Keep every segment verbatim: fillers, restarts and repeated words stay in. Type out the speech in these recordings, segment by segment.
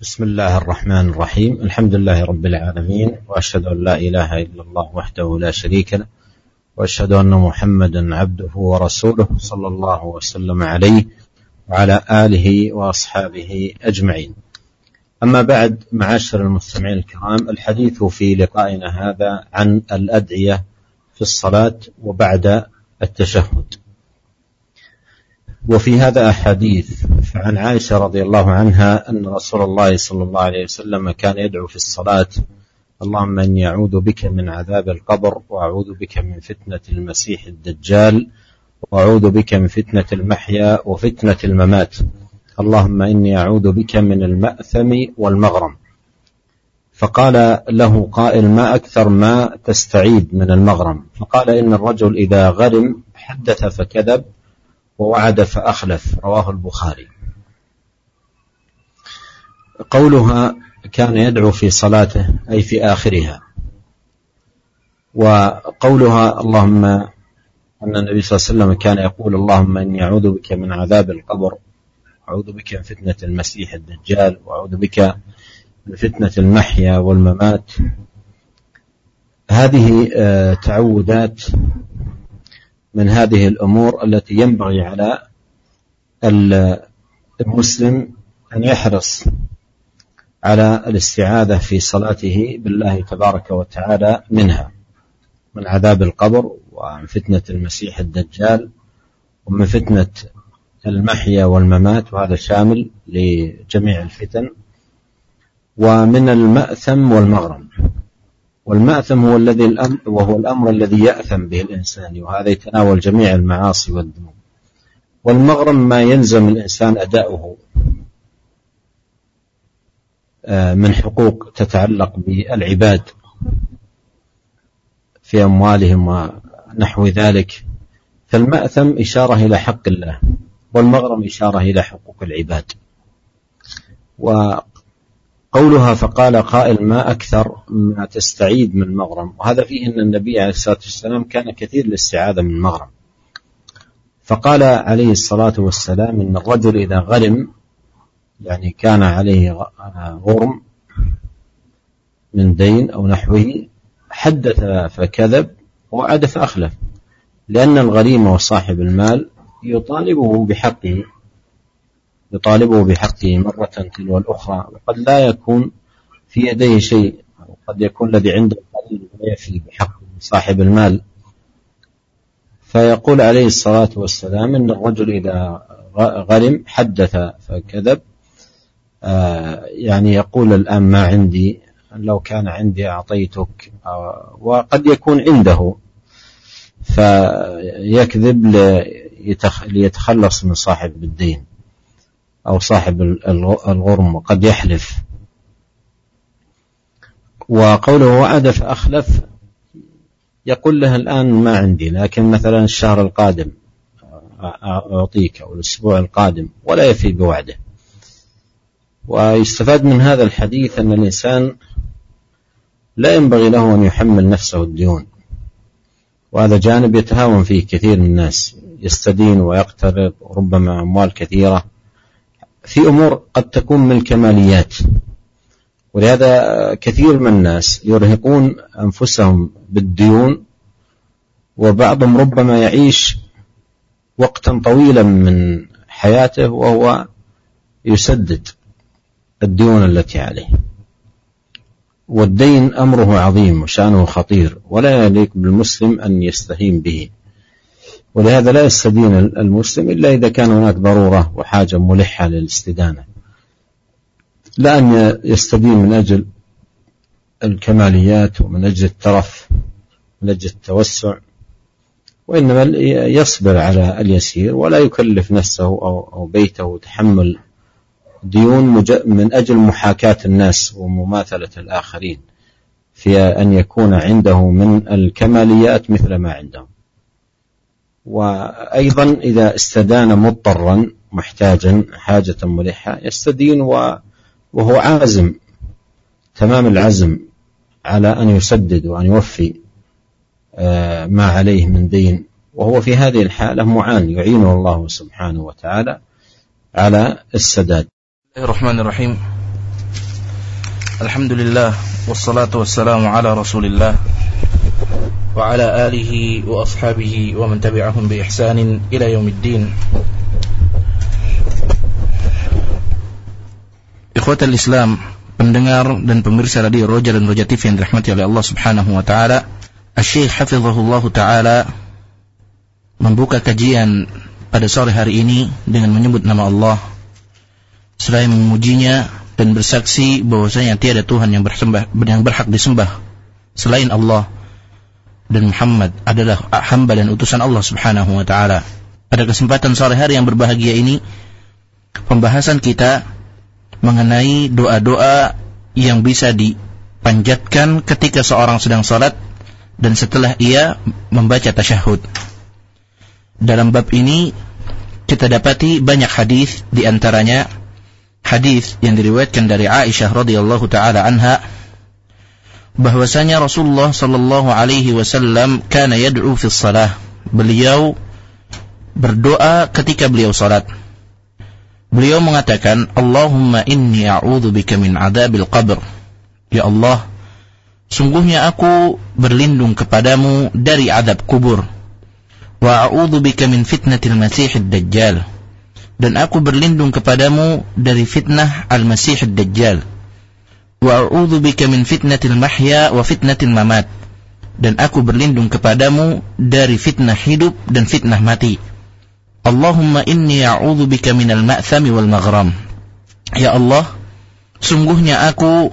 بسم الله الرحمن الرحيم. الحمد لله رب العالمين، وأشهد أن لا إله إلا الله وحده لا شريك له، وأشهد أن محمدا عبده ورسوله صلى الله وسلم عليه وعلى آله وأصحابه أجمعين. أما بعد، معاشر المستمعين الكرام، الحديث في لقائنا هذا عن الأدعية في الصلاة وبعد التشهد. وفي هذا أحاديث. فعن عائشة رضي الله عنها أن رسول الله صلى الله عليه وسلم كان يدعو في الصلاة: اللهم إني أعوذ بك من عذاب القبر، وأعوذ بك من فتنة المسيح الدجال، وأعوذ بك من فتنة المحيا وفتنة الممات، اللهم إني أعوذ بك من المأثم والمغرم. فقال له قائل: ما أكثر ما تستعيد من المغرم؟ فقال: إن الرجل إذا غرم حدث فكذب، ووعد فأخلف. رواه البخاري. قولها كان يدعو في صلاته أي في آخرها. وقولها اللهم أن النبي صلى الله عليه وسلم كان يقول: اللهم إني أعوذ بك من عذاب القبر، أعوذ بك من فتنة المسيح الدجال، وأعوذ بك من فتنة المحيا والممات. هذه تعودات من هذه الأمور التي ينبغي على المسلم أن يحرص على الاستعاذة في صلاته بالله تبارك وتعالى منها، من عذاب القبر، ومن فتنة المسيح الدجال، ومن فتنة المحيا والممات، وهذا شامل لجميع الفتن، ومن المأثم والمغرم. والمأثم هو الذي الأمر وهو الأمر الذي يأثم به الإنسان، وهذا يتناول جميع المعاصي والذنوب. والمغرم ما يلزم الإنسان أداؤه من حقوق تتعلق بالعباد في أموالهم ونحو ذلك. فالمأثم إشارة إلى حق الله، والمغرم إشارة إلى حقوق العباد. وقولها فقال قائل: ما أكثر ما تستعيد من مغرم؟ وهذا فيه أن النبي عليه الصلاة والسلام كان كثير الاستعاذة من مغرم. فقال عليه الصلاة والسلام: إن الرجل إذا غرم، يعني كان عليه غرم من دين أو نحوه، حدث فكذب، ووعد فأخلف. لأن الغريم وصاحب المال يطالبه بحقه يطالبه بحقه مرة تلو الأخرى، وقد لا يكون في يديه شيء، وقد يكون الذي عنده قليل لا يفي بحق صاحب المال. فيقول عليه الصلاة والسلام: إن الرجل إذا غرم حدث فكذب، آه يعني يقول الآن ما عندي، لو كان عندي أعطيتك، آه وقد يكون عنده فيكذب ليتخلص من صاحب الدين أو صاحب الغرم، وقد يحلف. وقوله وعد فأخلف، يقول له الآن ما عندي، لكن مثلا الشهر القادم أعطيك، أو الأسبوع القادم، ولا يفي بوعده. ويستفاد من هذا الحديث أن الإنسان لا ينبغي له أن يحمل نفسه الديون، وهذا جانب يتهاون فيه كثير من الناس، يستدين ويقترض، ربما أموال كثيرة في أمور قد تكون من الكماليات. ولهذا كثير من الناس يرهقون أنفسهم بالديون، وبعضهم ربما يعيش وقتا طويلا من حياته وهو يسدد الديون التي عليه. والدين أمره عظيم وشأنه خطير، ولا يليق بالمسلم أن يستهين به. ولهذا لا يستدين المسلم إلا إذا كان هناك ضرورة وحاجة ملحة للاستدانة، لا أن يستدين من أجل الكماليات ومن أجل الترف، من أجل التوسع، وإنما يصبر على اليسير، ولا يكلف نفسه أو بيته تحمل ديون من أجل محاكاة الناس ومماثلة الآخرين، في أن يكون عنده من الكماليات مثل ما عندهم. وأيضا إذا استدان مضطرا محتاجا حاجة ملحة، يستدين وهو عازم تمام العزم على أن يسدد وأن يوفي ما عليه من دين، وهو في هذه الحالة معان يعينه الله سبحانه وتعالى على السداد. الرحمن الرحيم. Alhamdulillah, wassalatu wassalamu ala Rasulillah wa ala alihi wa ashabihi wa man tabi'ahum bi ihsanin ila yaumiddin. Ikhwatal Islam, pendengar dan pemirsa radio Roja dan Roja T V yang dirahmati oleh Allah Subhanahu wa taala, Asy-Syaikh hafizahullah taala membuka kajian pada sore hari ini dengan menyebut nama Allah, selain memujinya dan bersaksi bahwasanya tiada Tuhan yang bersembah yang berhak disembah selain Allah, dan Muhammad adalah hamba dan utusan Allah Subhanahu wa taala. Pada kesempatan sore hari yang berbahagia ini, pembahasan kita mengenai doa-doa yang bisa dipanjatkan ketika seorang sedang salat dan setelah ia membaca tasyahud. Dalam bab ini kita dapati banyak hadis, di antaranya hadis yang diriwayatkan dari Aisyah radhiyallahu taala anha bahwasanya Rasulullah sallallahu alaihi wasallam kana yad'u fi shalah. Beliau berdoa ketika beliau salat. Beliau mengatakan, Allahumma inni a'udzubika min adzabil qabr. Ya Allah, sungguhnya aku berlindung kepadamu dari azab kubur. Wa a'udzubika min fitnatil masiihid dajjal. Dan aku berlindung kepadamu dari fitnah al-Masih ad-Dajjal. Wa a'udzubika min fitnatil mahya wa fitnatil mamat. Dan aku berlindung kepadamu dari fitnah hidup dan fitnah mati. Allahumma inni a'udzubika minal ma'thami wal maghram. Ya Allah, sungguhnya aku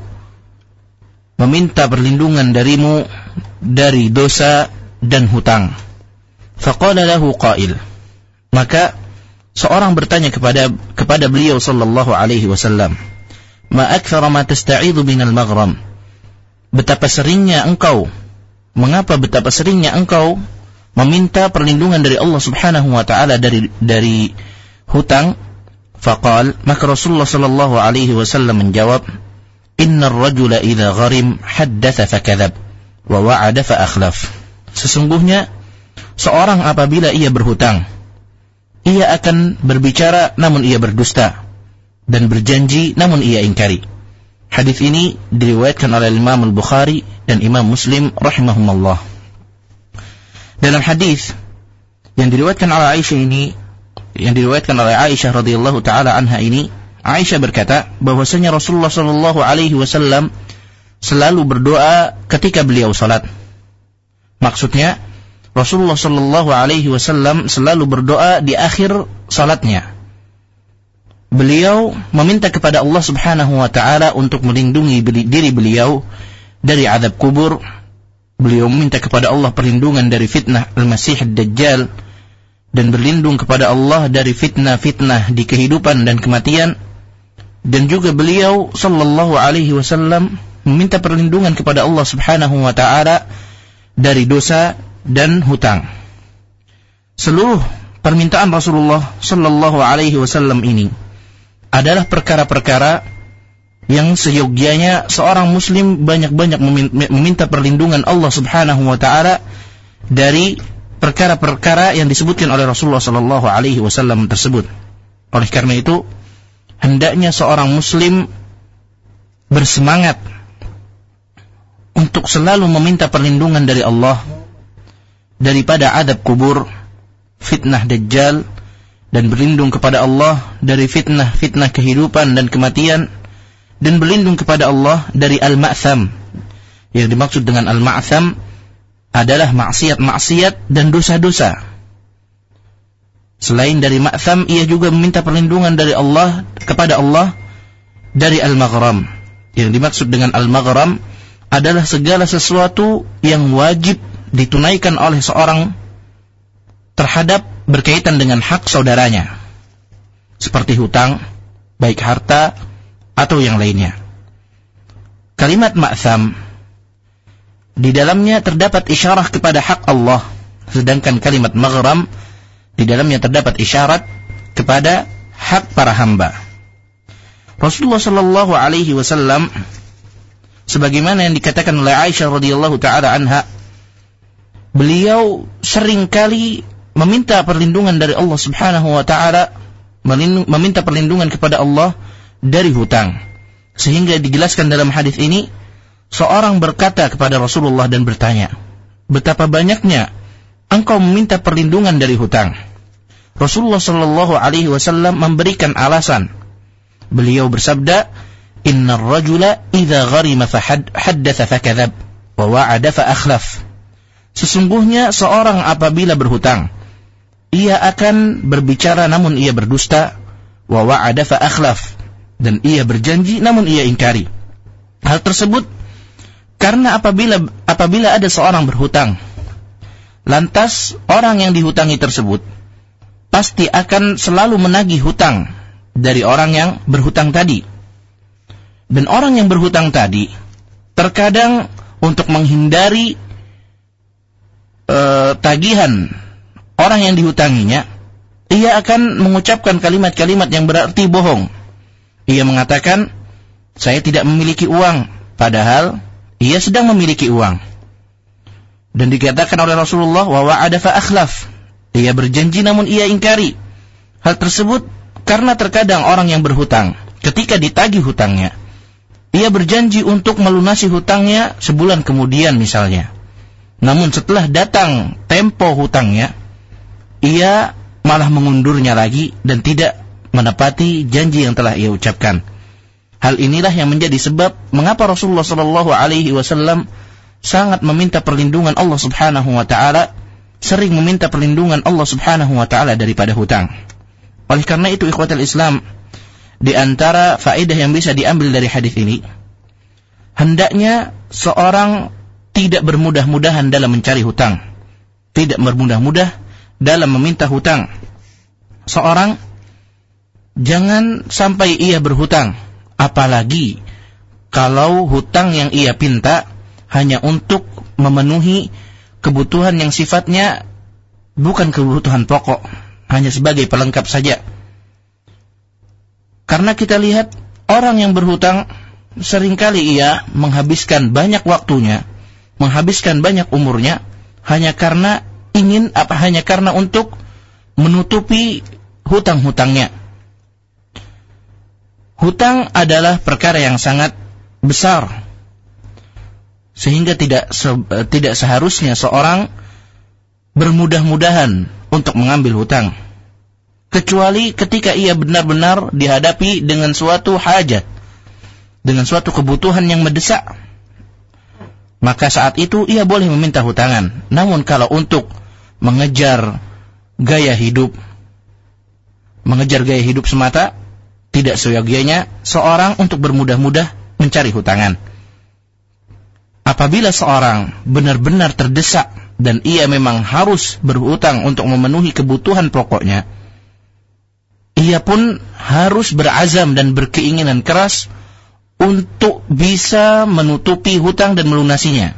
meminta perlindungan darimu dari dosa dan hutang. Faqala lahu qail. Maka seorang bertanya kepada kepada beliau sallallahu alaihi wasallam, ma akthara ma tasta'idhu minal maghram. Betapa seringnya engkau, mengapa betapa seringnya engkau meminta perlindungan dari Allah Subhanahu wa taala dari dari hutang? Faqal, maka Rasulullah sallallahu alaihi wasallam menjawab, innar rajula idza gharim haddatha fakadzab wa wa'ada fa akhlaf. Sesungguhnya seorang apabila ia berhutang, ia akan berbicara namun ia berdusta, dan berjanji namun ia ingkari. Hadis ini diriwayatkan oleh Imam Al-Bukhari dan Imam Muslim rahimahumallah. Dalam hadis yang diriwayatkan oleh Aisyah ini, yang diriwayatkan oleh Aisyah radhiyallahu taala anha ini, Aisyah berkata bahwasanya Rasulullah sallallahu alaihi wasallam selalu berdoa ketika beliau salat. Maksudnya Rasulullah sallallahu alaihi wasallam selalu berdoa di akhir salatnya. Beliau meminta kepada Allah Subhanahu wa taala untuk melindungi diri beliau dari azab kubur. Beliau meminta kepada Allah perlindungan dari fitnah al-Masih ad-Dajjal, dan berlindung kepada Allah dari fitnah-fitnah di kehidupan dan kematian. Dan juga beliau sallallahu alaihi wasallam meminta perlindungan kepada Allah Subhanahu wa taala dari dosa dan hutang. Seluruh permintaan Rasulullah sallallahu alaihi wasallam ini adalah perkara-perkara yang seyogyanya seorang muslim banyak-banyak meminta perlindungan Allah Subhanahu wa taala dari perkara-perkara yang disebutkan oleh Rasulullah sallallahu alaihi wasallam tersebut. Oleh karena itu, hendaknya seorang muslim bersemangat untuk selalu meminta perlindungan dari Allah daripada adab kubur, fitnah dajjal, dan berlindung kepada Allah dari fitnah-fitnah kehidupan dan kematian, dan berlindung kepada Allah dari al-ma'tham. Yang dimaksud dengan al-ma'tham adalah maksiat-maksiat dan dosa-dosa. Selain dari ma'tham, ia juga meminta perlindungan dari Allah kepada Allah dari al-maghram. Yang dimaksud dengan al-maghram adalah segala sesuatu yang wajib ditunaikan oleh seorang terhadap berkaitan dengan hak saudaranya, seperti hutang, baik harta atau yang lainnya. Kalimat ma'tham di dalamnya terdapat isyarat kepada hak Allah, sedangkan kalimat maghram di dalamnya terdapat isyarat kepada hak para hamba. Rasulullah sallallahu alaihi wasallam, sebagaimana yang dikatakan oleh Aisyah radhiyallahu taala anha, beliau sering kali meminta perlindungan dari Allah Subhanahu wa taala, meminta perlindungan kepada Allah dari hutang. Sehingga dijelaskan dalam hadis ini, seorang berkata kepada Rasulullah dan bertanya, betapa banyaknya engkau meminta perlindungan dari hutang. Rasulullah sallallahu alaihi wasallam memberikan alasan. Beliau bersabda, innar rajula idza gharima fa haddatha fa kadzab wa wa'ada fa akhlaf. Sesungguhnya seorang apabila berhutang, ia akan berbicara namun ia berdusta, wa wa'ada fa akhlaf, dan ia berjanji namun ia ingkari. Hal tersebut karena apabila apabila ada seorang berhutang, lantas orang yang dihutangi tersebut pasti akan selalu menagih hutang dari orang yang berhutang tadi. Dan orang yang berhutang tadi terkadang untuk menghindari e, tagihan orang yang dihutanginya, ia akan mengucapkan kalimat-kalimat yang berarti bohong. Ia mengatakan, saya tidak memiliki uang, padahal ia sedang memiliki uang. Dan dikatakan oleh Rasulullah, wa wa'ada fa akhlaf. Ia berjanji namun ia ingkari. Hal tersebut karena terkadang orang yang berhutang, ketika ditagih hutangnya, ia berjanji untuk melunasi hutangnya sebulan kemudian misalnya. Namun setelah datang tempo hutangnya, ia malah mengundurnya lagi dan tidak menepati janji yang telah ia ucapkan. Hal inilah yang menjadi sebab mengapa Rasulullah sallallahu alaihi wasallam sangat meminta perlindungan Allah Subhanahu wa taala, sering meminta perlindungan Allah Subhanahu wa taala daripada hutang. Oleh karena itu, ikhwatal Islam, di antara faedah yang bisa diambil dari hadis ini, hendaknya seorang tidak bermudah-mudahan dalam mencari hutang, tidak bermudah-mudah dalam meminta hutang. Seorang jangan sampai ia berhutang, apalagi kalau hutang yang ia pinta hanya untuk memenuhi kebutuhan yang sifatnya bukan kebutuhan pokok, hanya sebagai pelengkap saja. Karena kita lihat orang yang berhutang seringkali ia menghabiskan banyak waktunya, menghabiskan banyak umurnya hanya karena ingin apa hanya karena untuk menutupi hutang-hutangnya. Hutang adalah perkara yang sangat besar, sehingga tidak se, tidak seharusnya seorang bermudah-mudahan untuk mengambil hutang, kecuali ketika ia benar-benar dihadapi dengan suatu hajat, dengan suatu kebutuhan yang mendesak, maka saat itu ia boleh meminta hutangan. Namun kalau untuk mengejar gaya hidup, mengejar gaya hidup semata, tidak seyogianya seorang untuk bermudah-mudah mencari hutangan. Apabila seorang benar-benar terdesak dan ia memang harus berhutang untuk memenuhi kebutuhan pokoknya, ia pun harus berazam dan berkeinginan keras untuk bisa menutupi hutang dan melunasinya,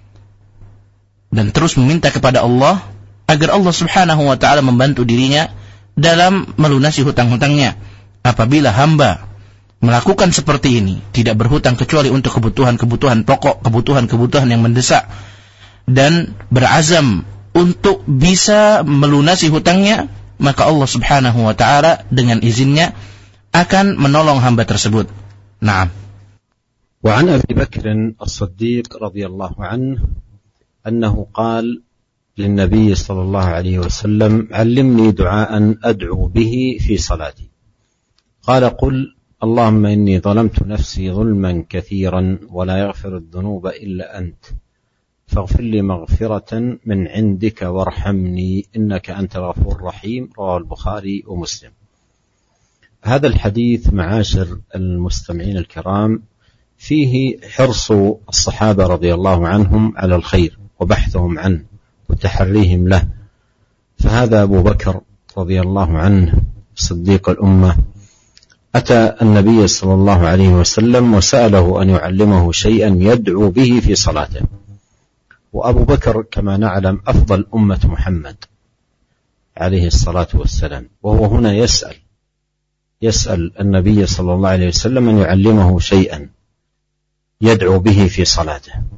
dan terus meminta kepada Allah agar Allah Subhanahu wa ta'ala membantu dirinya dalam melunasi hutang-hutangnya. Apabila hamba melakukan seperti ini, tidak berhutang kecuali untuk kebutuhan-kebutuhan pokok, kebutuhan-kebutuhan yang mendesak, dan berazam untuk bisa melunasi hutangnya, maka Allah Subhanahu wa ta'ala dengan izinnya akan menolong hamba tersebut. Naam. Wa an Abi Bakr as-Siddiq radhiyallahu anhu annahu qala للنبي صلى الله عليه وسلم علمني دعاء أدعو به في صلاتي قال قل اللهم إني ظلمت نفسي ظلما كثيرا ولا يغفر الذنوب إلا أنت فاغفر لي مغفرة من عندك وارحمني إنك أنت الغفور الرحيم رواه البخاري ومسلم. هذا الحديث معاشر المستمعين الكرام فيه حرص الصحابة رضي الله عنهم على الخير وبحثهم عنه وتحريهم له. فهذا أبو بكر رضي الله عنه صديق الأمة أتى النبي صلى الله عليه وسلم وسأله أن يعلمه شيئا يدعو به في صلاته. وأبو بكر كما نعلم أفضل أمة محمد عليه الصلاة والسلام، وهو هنا يسأل يسأل النبي صلى الله عليه وسلم أن يعلمه شيئا يدعو به في صلاته.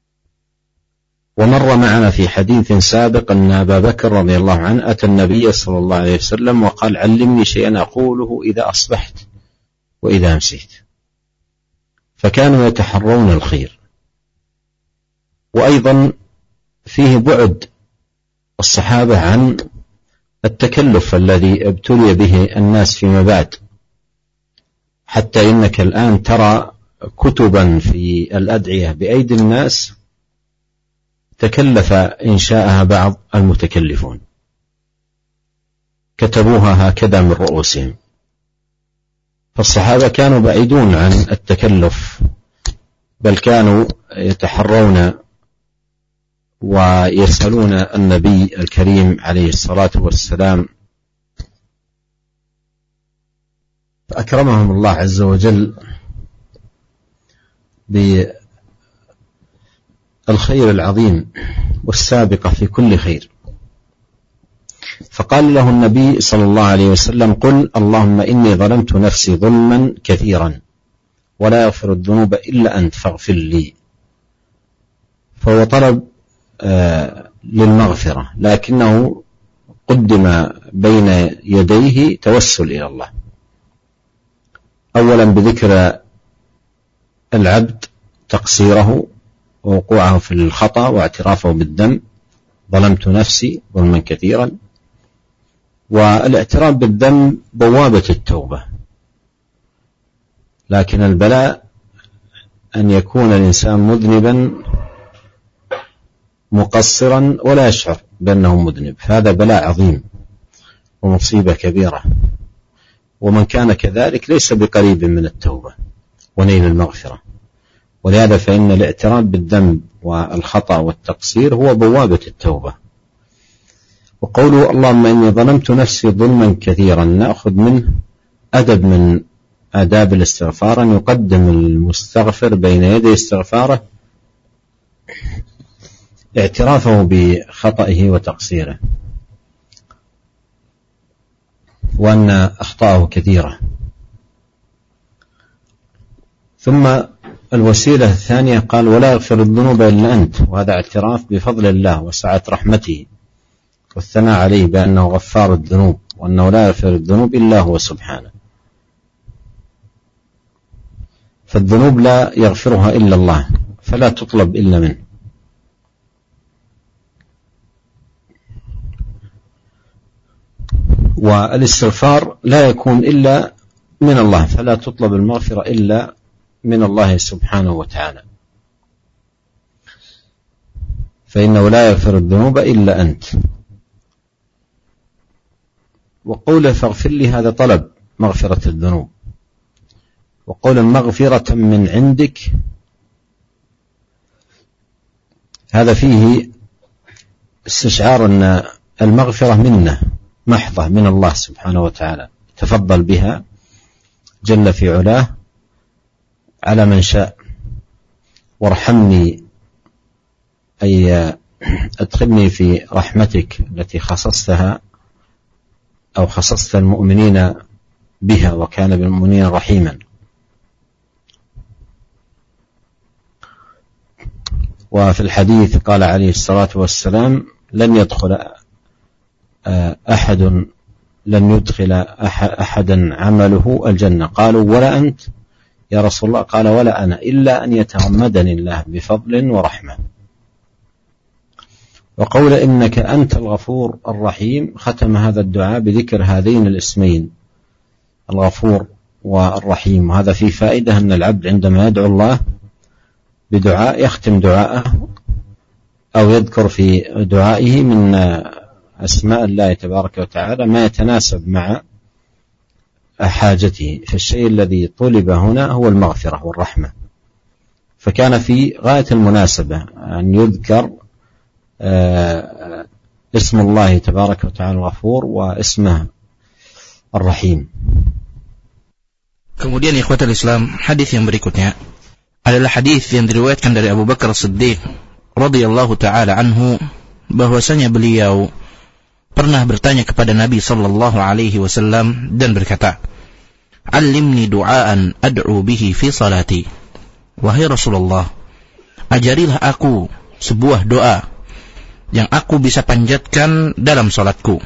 ومر معنا في حديث سابق أن أبا بكر رضي الله عنه أتى النبي صلى الله عليه وسلم وقال علمني شيئا أقوله إذا أصبحت وإذا أمسيت. فكانوا يتحرون الخير. وأيضا فيه بعد الصحابة عن التكلف الذي ابتلي به الناس فيما بعد، حتى إنك الآن ترى كتبا في الأدعية بأيدي الناس تكلف إنشاءها بعض المتكلفون، كتبوها هكذا من رؤوسهم. فالصحابة كانوا بعيدون عن التكلف، بل كانوا يتحرون ويسألون النبي الكريم عليه الصلاة والسلام، فأكرمهم الله عز وجل بالخير العظيم والسابقة في كل خير. فقال له النبي صلى الله عليه وسلم: قل اللهم إني ظلمت نفسي ظلما كثيرا ولا يغفر الذنوب إلا أنت فاغفر لي. فهو طلب آه للمغفرة، لكنه قدم بين يديه توسل إلى الله، أولا بذكر العبد تقصيره ووقوعه في الخطأ واعترافه بالذنب، ظلمت نفسي ظلما كثيرا. والاعتراف بالذنب بوابة التوبة، لكن البلاء أن يكون الإنسان مذنبا مقصرا ولا يشعر بأنه مذنب، هذا بلاء عظيم ومصيبة كبيرة، ومن كان كذلك ليس بقريب من التوبة ونيل المغفرة. ولهذا فإن الاعتراف بالذنب والخطأ والتقصير هو بوابة التوبة. وقوله اللهم إني ظلمت نفسي ظلما كثيرا، نأخذ منه أدب من آداب الاستغفار، أن يقدم المستغفر بين يدي استغفاره اعترافه بخطئه وتقصيره، وأن أخطأه كثيرة. ثم الوسيلة الثانية قال: ولا يغفر الذنوب إلا أنت، وهذا اعتراف بفضل الله وسعة رحمته والثناء عليه بأنه غفار الذنوب، وأنه لا يغفر الذنوب إلا هو سبحانه. فالذنوب لا يغفرها إلا الله، فلا تطلب إلا منه. والاستغفار لا يكون إلا من الله، فلا تطلب المغفرة إلا من الله سبحانه وتعالى، فإنه لا يغفر الذنوب إلا أنت. وقوله فاغفر لي هذا طلب مغفرة الذنوب، وقوله مغفرة من عندك هذا فيه استشعار أن المغفرة منه محضة من الله سبحانه وتعالى، تفضل بها جل في علاه على من شاء. وارحمني أي أدخلني في رحمتك التي خصصتها أو خصصت المؤمنين بها، وكان بالمؤمنين رحيما. وفي الحديث قال عليه الصلاة والسلام: لن يدخل أحد لن يدخل أحدا عمله الجنة. قالوا: ولا أنت يا رسول الله؟ قال: ولا أنا، إلا أن يتغمدني الله بفضل ورحمة. وقول إنك أنت الغفور الرحيم ختم هذا الدعاء بذكر هذين الاسمين الغفور والرحيم. وهذا فيه فائدة أن العبد عندما يدعو الله بدعاء يختم دعاءه أو يذكر في دعائه من أسماء الله تبارك وتعالى ما يتناسب مع حاجته، فالشيء الذي طلب هنا هو المغفرة والرحمة، فكان في غاية المناسبة أن يذكر اسم الله تبارك وتعالى الغفور واسمه الرحيم. Kemudian ikhwatul Islam, hadis yang berikutnya adalah hadis yang diriwayatkan dari Abu Bakar As-Siddiq radhiyallahu taala anhu, bahwasanya beliau pernah bertanya kepada Nabi sallallahu alaihi wasallam dan berkata, "Allimni du'aan ad'u bihi fi salati." Wahai Rasulullah, ajarilah aku sebuah doa yang aku bisa panjatkan dalam salatku.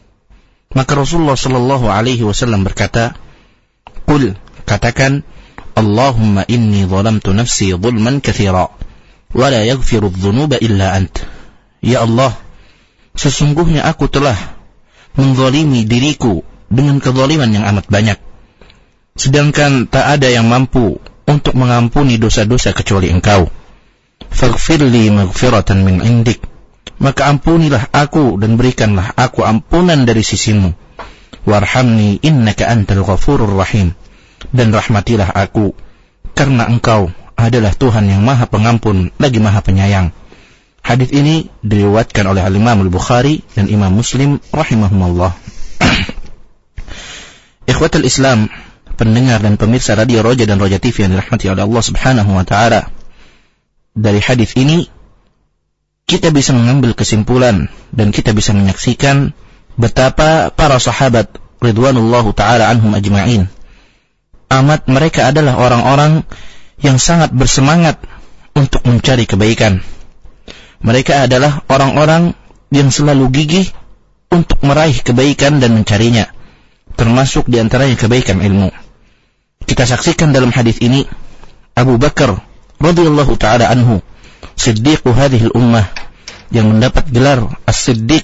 Maka Rasulullah sallallahu alaihi wasallam berkata, "Qul," katakan, Allahumma inni zalamtu nafsi zulman katsira wa la yaghfiru adh-dhunuba illa ant. Ya Allah, sesungguhnya aku telah menzalimi diriku dengan kezaliman yang amat banyak, sedangkan tak ada yang mampu untuk mengampuni dosa-dosa kecuali Engkau. Faghfirli maghfiratan min indik, maka ampunilah aku dan berikanlah aku ampunan dari sisimu. Warhamni innaka antal ghafurur rahim, dan rahmatilah aku karena Engkau adalah Tuhan yang Maha Pengampun lagi Maha Penyayang. Hadis ini diriwayatkan oleh Al-Imam Al-Bukhari dan Imam Muslim rahimahumullah. Ikhwatul Islam, pendengar dan pemirsa Radio Roja dan Roja T V yang dirahmati oleh Allah Subhanahu wa taala. Dari hadis ini kita bisa mengambil kesimpulan dan kita bisa menyaksikan betapa para sahabat ridwanullahu taala anhum ajma'in, amat mereka adalah orang-orang yang sangat bersemangat untuk mencari kebaikan. Mereka adalah orang-orang yang selalu gigih untuk meraih kebaikan dan mencarinya, termasuk di antaranya kebaikan ilmu. Kita saksikan dalam hadis ini Abu Bakar radhiyallahu taala anhu, siddiqu hadhil ummah, yang mendapat gelar as-siddiq.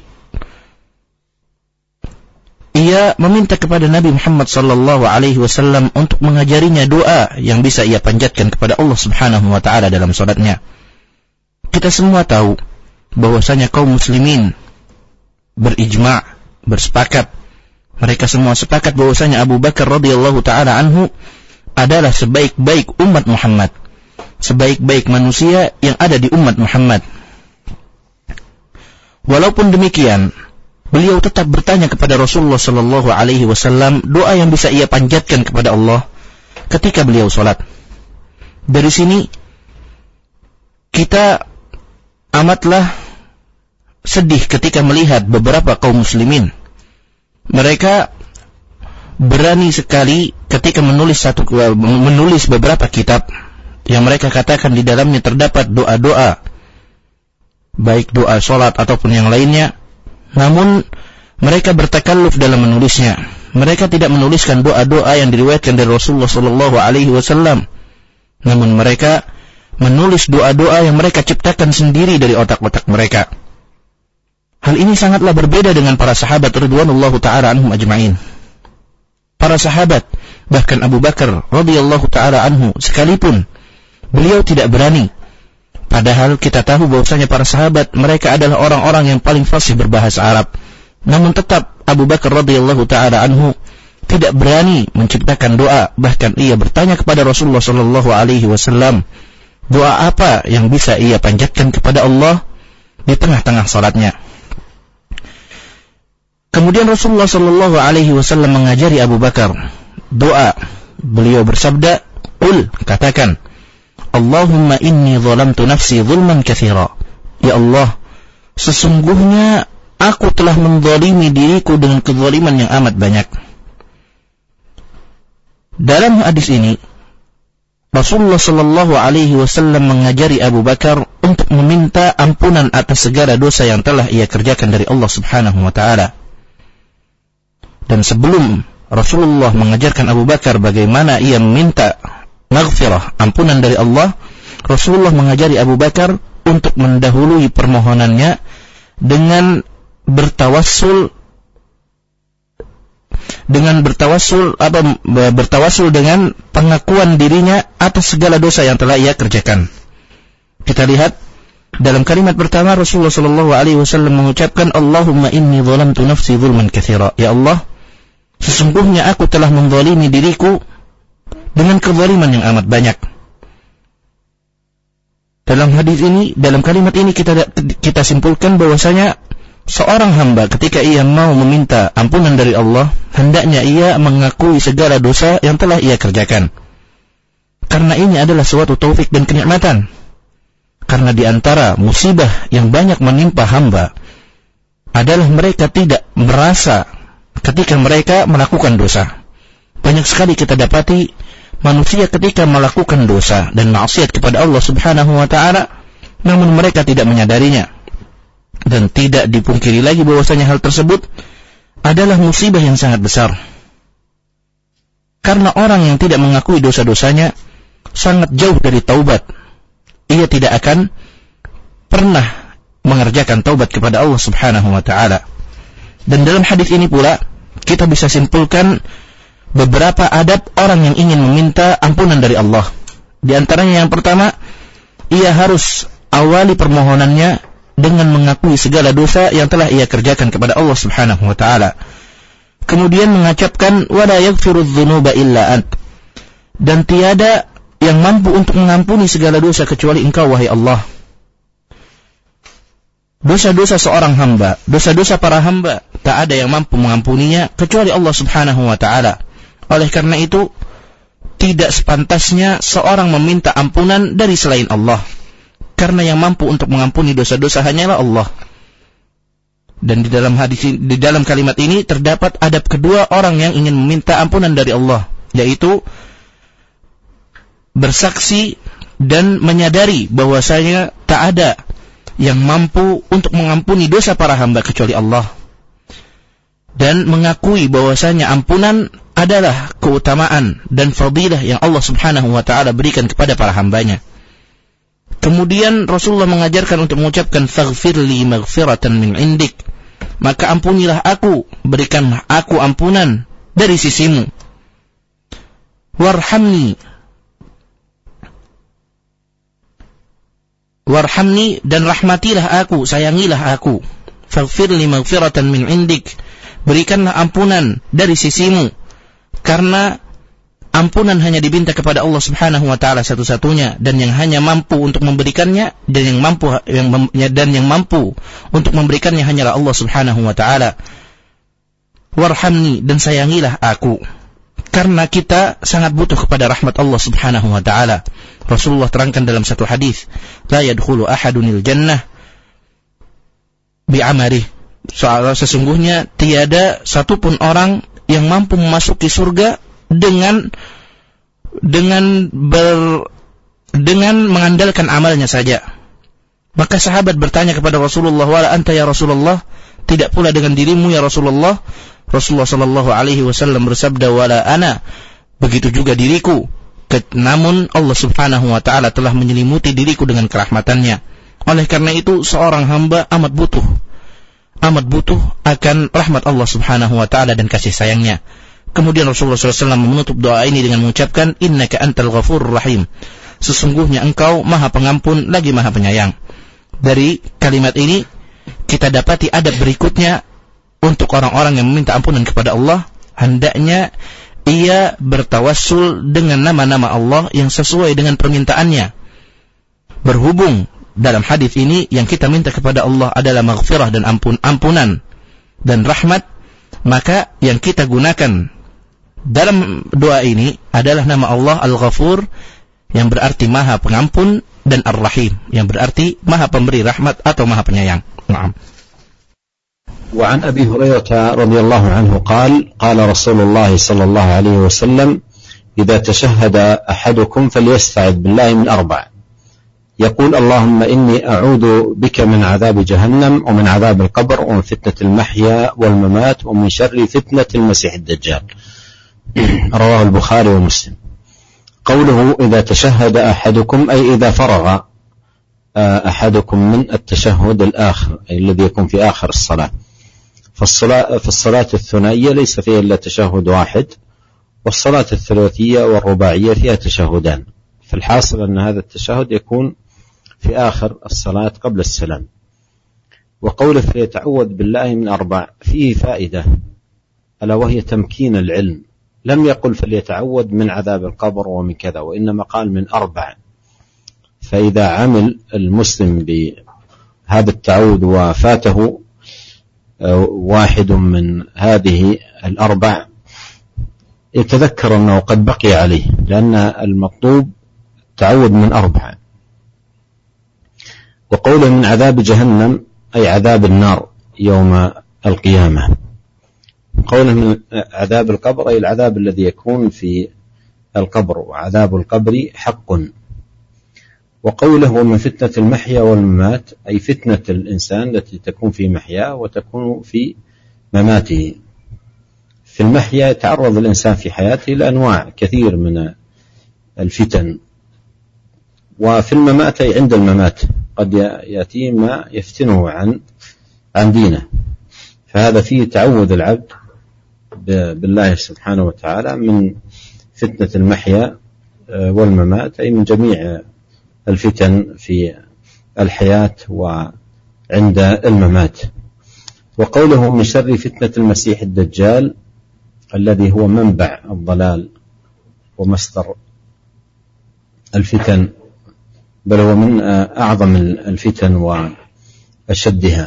Ia meminta kepada Nabi Muhammad sallallahu alaihi wasallam untuk mengajarinya doa yang bisa ia panjatkan kepada Allah Subhanahu wa taala dalam salatnya. Kita semua tahu bahwasanya kaum muslimin berijma', bersepakat. Mereka semua sepakat bahwasanya Abu Bakar radhiyallahu taala anhu adalah sebaik-baik umat Muhammad, sebaik-baik manusia yang ada di umat Muhammad. Walaupun demikian, beliau tetap bertanya kepada Rasulullah sallallahu alaihi wasallam doa yang bisa ia panjatkan kepada Allah ketika beliau salat. Dari sini kita amatlah sedih ketika melihat beberapa kaum muslimin. Mereka berani sekali ketika menulis satu menulis beberapa kitab yang mereka katakan di dalamnya terdapat doa-doa, baik doa salat ataupun yang lainnya. Namun mereka bertakalluf dalam menulisnya. Mereka tidak menuliskan doa-doa yang diriwayatkan dari Rasulullah sallallahu alaihi wasallam. Namun mereka menulis doa-doa yang mereka ciptakan sendiri dari otak-otak mereka. Hal ini sangatlah berbeda dengan para sahabat ridwanullahu taala anhum ajma'in. Para sahabat, bahkan Abu Bakar radhiyallahu taala anhu sekalipun, beliau tidak berani. Padahal kita tahu bahwasanya para sahabat mereka adalah orang-orang yang paling fasih berbahasa Arab. Namun tetap Abu Bakar radhiyallahu taala anhu tidak berani menciptakan doa, bahkan ia bertanya kepada Rasulullah sallallahu alaihi wasallam, doa apa yang bisa ia panjatkan kepada Allah di tengah-tengah salatnya. Kemudian Rasulullah sallallahu alaihi wasallam mengajari Abu Bakar doa. Beliau bersabda, "Qul," katakan, "Allahumma inni zalamtu nafsi zulman katsira." Ya Allah, sesungguhnya aku telah menzalimi diriku dengan kezaliman yang amat banyak. Dalam hadis ini Rasulullah sallallahu alaihi wasallam mengajari Abu Bakar untuk meminta ampunan atas segala dosa yang telah ia kerjakan dari Allah Subhanahu wa taala. Dan sebelum Rasulullah mengajarkan Abu Bakar bagaimana ia meminta maghfirah, ampunan dari Allah, Rasulullah mengajari Abu Bakar untuk mendahului permohonannya dengan bertawassul dengan bertawassul apa bertawassul dengan pengakuan dirinya atas segala dosa yang telah ia kerjakan. Kita lihat dalam kalimat pertama Rasulullah sallallahu alaihi wasallam mengucapkan, "Allahumma inni zalamtu nafsi zulman katsira." Ya Allah, sesungguhnya aku telah menzalimi diriku dengan kezaliman yang amat banyak. Dalam hadis ini, dalam kalimat ini kita kita simpulkan bahwasanya seorang hamba ketika ia mau meminta ampunan dari Allah, hendaknya ia mengakui segala dosa yang telah ia kerjakan. Karena ini adalah suatu taufik dan kenikmatan. Karena di antara musibah yang banyak menimpa hamba adalah mereka tidak merasa ketika mereka melakukan dosa. Banyak sekali kita dapati manusia ketika melakukan dosa dan maksiat kepada Allah Subhanahu wa taala, namun mereka tidak menyadarinya. Dan tidak dipungkiri lagi bahwasanya hal tersebut adalah musibah yang sangat besar. Karena orang yang tidak mengakui dosa-dosanya, sangat jauh dari taubat, ia tidak akan pernah mengerjakan taubat kepada Allah Subhanahu wa taala. Dan dalam hadis ini pula kita bisa simpulkan beberapa adab orang yang ingin meminta ampunan dari Allah. Di antaranya yang pertama, ia harus awali permohonannya dengan mengakui segala dosa yang telah ia kerjakan kepada Allah Subhanahu wa taala. Kemudian mengucapkan wala yaghfirudz dzunuba illa ant. Dan tiada yang mampu untuk mengampuni segala dosa kecuali Engkau wahai Allah. Dosa-dosa seorang hamba, dosa-dosa para hamba, tak ada yang mampu mengampuninya kecuali Allah Subhanahu wa taala. Oleh karena itu, tidak sepantasnya seorang meminta ampunan dari selain Allah. Karena yang mampu untuk mengampuni dosa-dosa hanyalah Allah. Dan di dalam hadis di dalam kalimat ini terdapat adab kedua orang yang ingin meminta ampunan dari Allah, yaitu bersaksi dan menyadari bahwasanya tak ada yang mampu untuk mengampuni dosa para hamba kecuali Allah, dan mengakui bahwasanya ampunan adalah keutamaan dan fadilah yang Allah Subhanahu wa taala berikan kepada para hambanya. Kemudian Rasulullah mengajarkan untuk mengucapkan faghfirli maghfiratan min indik, maka ampunilah aku, berikanlah aku ampunan dari sisimu. Warhamni Warhamni dan rahmatilah aku, sayangilah aku. Faghfirli maghfiratan min indik, berikanlah ampunan dari sisimu. Karena ampunan hanya diminta kepada Allah Subhanahu wa taala satu-satunya, dan yang hanya mampu untuk memberikannya dan yang mampu yang mem, dan yang mampu untuk memberikannya hanyalah Allah Subhanahu wa taala. Warhamni dan sayangilah aku. Karena kita sangat butuh kepada rahmat Allah Subhanahu wa taala. Rasulullah terangkan dalam satu hadis, la yadkhulu ahadunil jannah bi'amalihi. Soalnya sesungguhnya tiada satupun orang yang mampu memasuki surga dengan dengan ber, dengan mengandalkan amalnya saja. Maka sahabat bertanya kepada Rasulullah, wala anta ya Rasulullah, tidak pula dengan dirimu ya Rasulullah? Rasulullah sallallahu alaihi wasallam bersabda, wala ana, begitu juga diriku. Namun Allah Subhanahu wa taala telah menyelimuti diriku dengan kerahmatannya. Oleh karena itu seorang hamba amat butuh amat butuh akan rahmat Allah Subhanahu wa taala dan kasih sayangnya. Kemudian Rasulullah sallallahu alaihi wasallam menutup doa ini dengan mengucapkan, innaka antal ghafurur rahim, sesungguhnya engkau maha pengampun lagi maha penyayang. Dari kalimat ini kita dapati adab berikutnya untuk orang-orang yang meminta ampunan kepada Allah, hendaknya ia bertawassul dengan nama-nama Allah yang sesuai dengan permintaannya. Berhubung dalam hadis ini yang kita minta kepada Allah adalah maghfirah dan ampun, ampunan dan rahmat, maka yang kita gunakan dalam doa ini adalah nama Allah Al-Ghafur, yang berarti maha pengampun, dan Ar-Rahim, yang berarti maha pemberi rahmat atau maha penyayang. Naam. وعن أبي هريرة رضي الله عنه قال قال رسول الله صلى الله عليه وسلم إذا تشهد أحدكم فليستعذ بالله من أربع يقول اللهم إني أعوذ بك من عذاب جهنم ومن عذاب القبر ومن فتنة المحيا والممات ومن شر فتنة المسيح الدجال. رواه البخاري ومسلم. قوله إذا تشهد أحدكم أي إذا فرغ أحدكم من التشهد الآخر أي الذي يكون في آخر الصلاة. فالصلاة, فالصلاة الثنائية ليس فيها إلا تشهد واحد، والصلاة الثلاثية والرباعية فيها تشهدان. فالحاصل أن هذا التشهد يكون في آخر الصلاة قبل السلام. وقوله فيتعوذ بالله من أربع فيه فائدة ألا وهي تمكين العلم، لم يقل فليتعوذ من عذاب القبر ومن كذا، وإنما قال من أربع. فإذا عمل المسلم بهذا التعوذ وفاته واحد من هذه الأربع يتذكر أنه قد بقي عليه، لأن المطلوب التعوذ من أربع. وقوله من عذاب جهنم أي عذاب النار يوم القيامة. قوله من عذاب القبر أي العذاب الذي يكون في القبر، وعذاب القبر حق. وقوله ومن فتنة المحيا والممات أي فتنة الإنسان التي تكون في محياه وتكون في مماته. في المحيا يتعرض الإنسان في حياته لأنواع كثير من الفتن وفي الممات أي عند الممات قد يأتي ما يفتنه عن عن دينه، فهذا فيه تعوذ العبد بالله سبحانه وتعالى من فتنة المحيا والممات، أي من جميع الفتن في الحياة وعند الممات. وقوله من شر فتنة المسيح الدجال الذي هو منبع الضلال ومصدر الفتن، بل هو من أعظم الفتن وأشدها.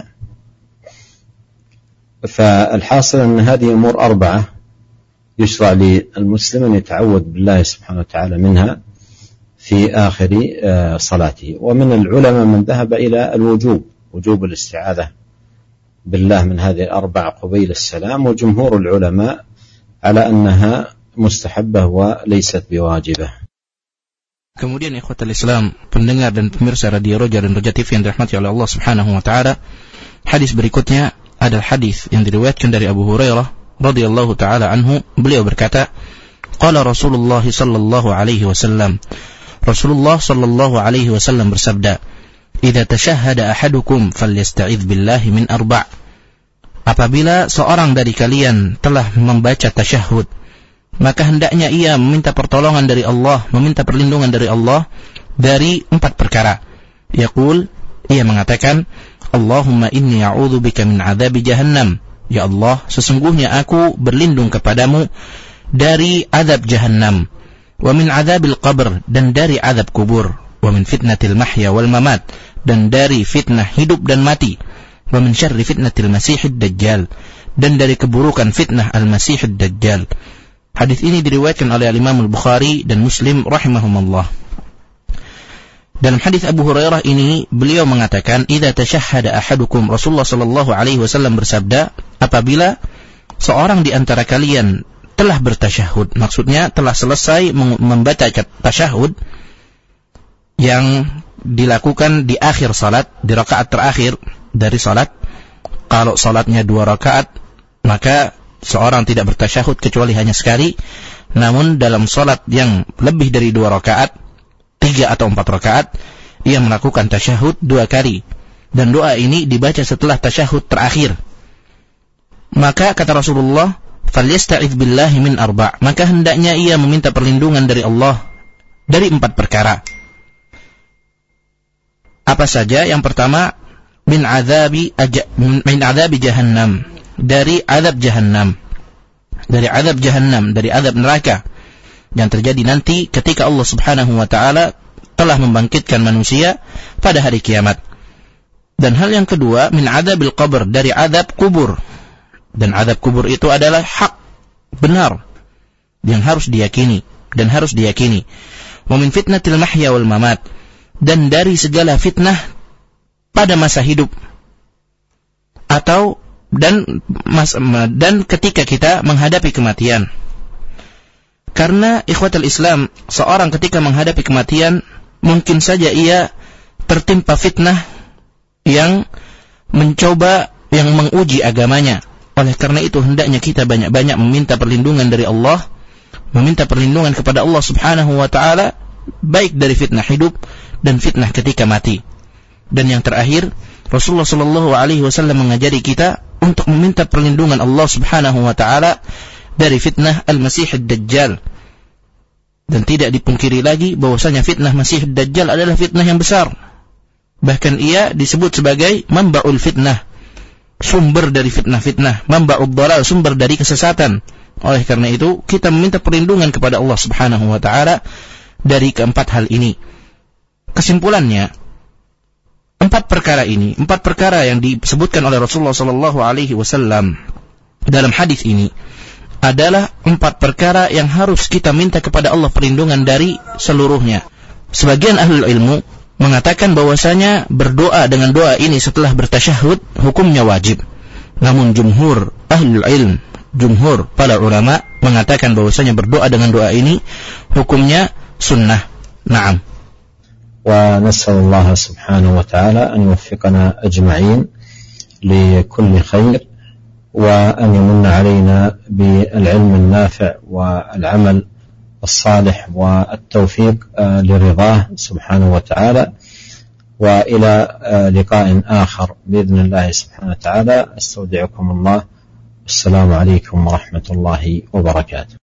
فالحاصل أن هذه أمور أربعة يشرع للمسلم أن يتعوذ بالله سبحانه وتعالى منها في آخر صلاته. ومن العلماء من ذهب إلى الوجوب، وجوب الاستعاذة بالله من هذه الأربع قبيل السلام، وجمهور العلماء على أنها مستحبة وليست بواجبة. Kemudian ikhwatul Islam, pendengar dan pemirsa Radio Roja dan Roja T V yang dirahmati oleh Allah Subhanahu wa taala, hadis berikutnya adalah hadis yang diriwayatkan dari Abu Hurairah radhiyallahu taala anhu. Beliau berkata, qala Rasulullah sallallahu alaihi wasallam, Rasulullah sallallahu alaihi wasallam bersabda, idza tashahhada ahadukum falyasta'idz billahi min arba'. Apabila seorang dari kalian telah membaca tasyahud, maka hendaknya ia meminta pertolongan dari Allah, meminta perlindungan dari Allah dari empat perkara. Yaqul, ia mengatakan, Allahumma inni a'udzu bika min adzabi jahannam. Ya Allah, sesungguhnya aku berlindung kepadamu dari azab jahannam, wa min adzabil qabr, dan dari azab kubur, wa min fitnatil mahya wal mamat, dan dari fitnah hidup dan mati, wa min syarri fitnatil masihid dajjal, dan dari keburukan fitnah al-masihid dajjal. Hadis ini diriwayatkan oleh Imam Al-Bukhari dan Muslim rahimahumullah. Dalam hadis Abu Hurairah ini beliau mengatakan, idza tashahhada ahadukum, Rasulullah sallallahu alaihi wasallam bersabda, apabila seorang di antara kalian telah bertasyahud, maksudnya telah selesai membaca tasyahud yang dilakukan di akhir salat, di rakaat terakhir dari salat. Kalau salatnya dua rakaat, maka seorang tidak bertasyahud kecuali hanya sekali. Namun dalam salat yang lebih dari dua rakaat, tiga atau empat rakaat, ia melakukan tasyahud dua kali, dan doa ini dibaca setelah tasyahud terakhir. Maka kata Rasulullah, falyasta'idz billahi min arba', maka hendaknya ia meminta perlindungan dari Allah dari empat perkara. Apa saja? Yang pertama, min adzabi min adzabi jahannam, dari azab jahannam, dari azab jahannam, dari azab neraka yang terjadi nanti ketika Allah Subhanahu wa taala telah membangkitkan manusia pada hari kiamat. Dan hal yang kedua, min adzabil qabr, dari azab kubur. Dan azab kubur itu adalah hak, benar, yang harus diyakini dan harus diyakini. Wa min fitnatil mahya wal mamat, dan dari segala fitnah pada masa hidup atau dan mas, dan ketika kita menghadapi kematian. Karena ikhwatul Islam, seorang ketika menghadapi kematian mungkin saja ia tertimpa fitnah yang mencoba, yang menguji agamanya. Oleh karena itu hendaknya kita banyak-banyak meminta perlindungan dari Allah, meminta perlindungan kepada Allah Subhanahu wa taala, baik dari fitnah hidup dan fitnah ketika mati. Dan yang terakhir, Rasulullah sallallahu alaihi wasallam mengajari kita untuk meminta perlindungan Allah Subhanahu wa taala dari fitnah al-Masih ad-Dajjal. Dan tidak dipungkiri lagi bahwasanya fitnah Masih ad-Dajjal adalah fitnah yang besar. Bahkan ia disebut sebagai manba'ul fitnah, sumber dari fitnah-fitnah, manba'ud dhalal, sumber dari kesesatan. Oleh karena itu, kita meminta perlindungan kepada Allah Subhanahu wa taala dari keempat hal ini. Kesimpulannya, empat perkara ini, empat perkara yang disebutkan oleh Rasulullah sallallahu alaihi wasallam dalam hadis ini adalah empat perkara yang harus kita minta kepada Allah perlindungan dari seluruhnya. Sebagian ahlul ilmu mengatakan bahwasanya berdoa dengan doa ini setelah bertasyahud hukumnya wajib. Namun jumhur ahlul ilm, jumhur para ulama mengatakan bahwasanya berdoa dengan doa ini hukumnya sunnah. Naam. ونسأل الله سبحانه وتعالى أن يوفقنا أجمعين لكل خير، وأن يمن علينا بالعلم النافع والعمل الصالح والتوفيق لرضاه سبحانه وتعالى، وإلى لقاء آخر بإذن الله سبحانه وتعالى. أستودعكم الله. السلام عليكم ورحمة الله وبركاته.